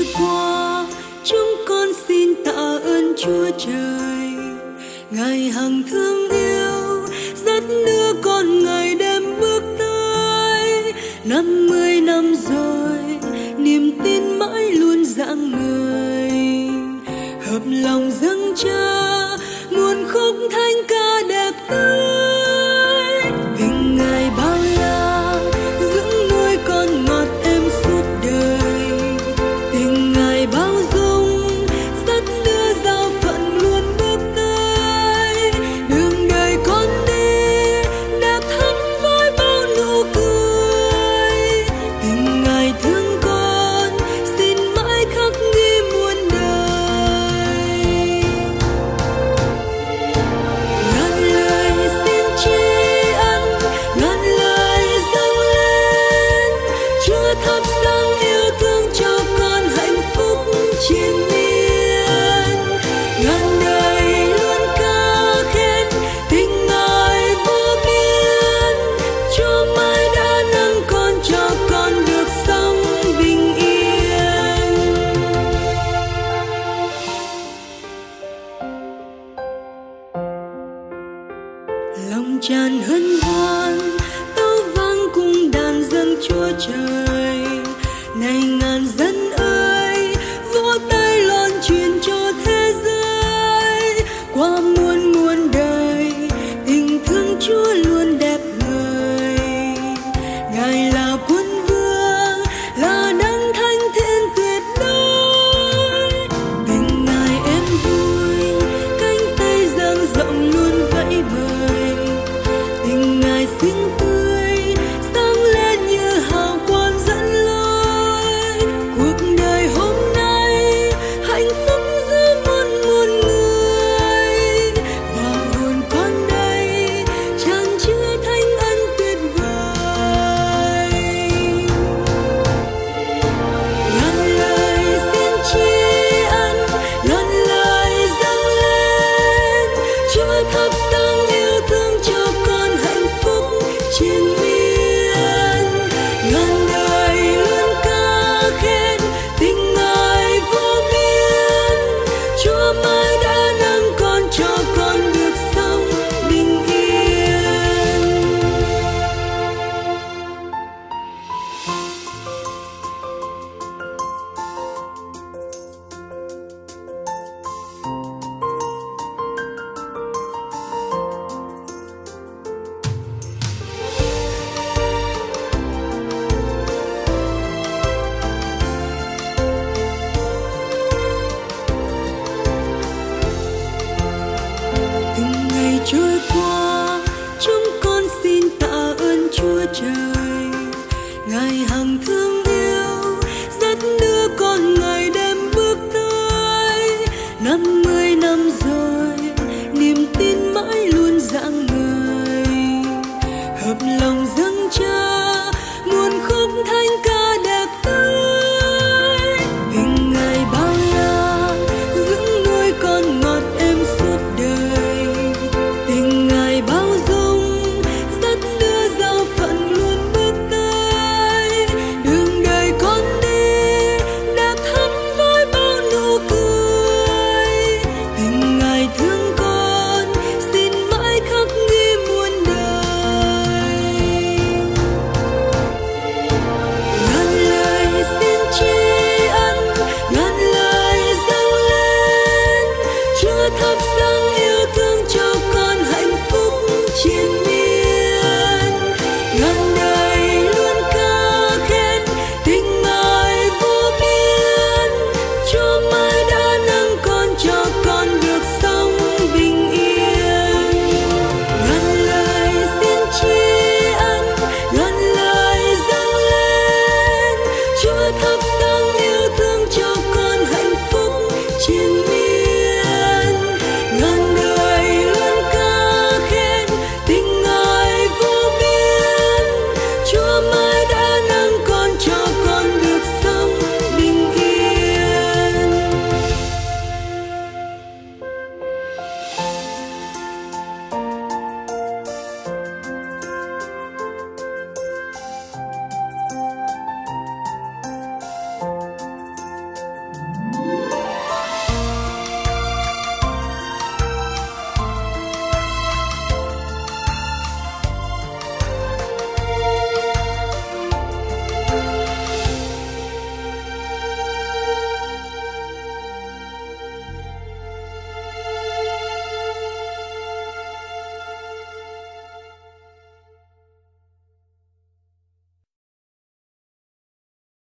qua, chúng con xin tạ ơn Chúa Trời. Ngài hằng thương yêu, dắt đưa con ngày đêm bước tới. 50 năm rồi, niềm tin mãi luôn rạng ngời. Hợp lòng dâng cha, muôn khúc thánh ca đẹp tươi. Tình Ngài bao la, dưỡng nuôi con ngọt êm suốt đời. Tình Ngài bao dung, dắt đưa giao phận luôn bước tới. Đường đời con đi, đẹp thắm với bao nụ cười. Tình Ngài thương con, xin mãi khắc ghi muôn đời. Ngàn lời xin tri ân, ngàn lời dâng lên. Chúa thắp sáng yêu thương cho con hạnh phúc triền miên. Ngàn đời luôn ca khen tình Ngài vô biên. Chúa mãi đã nâng con cho con được sống bình yên. Lòng tràn hân hoan, tấu vang cùng đàn dâng Chúa Trời.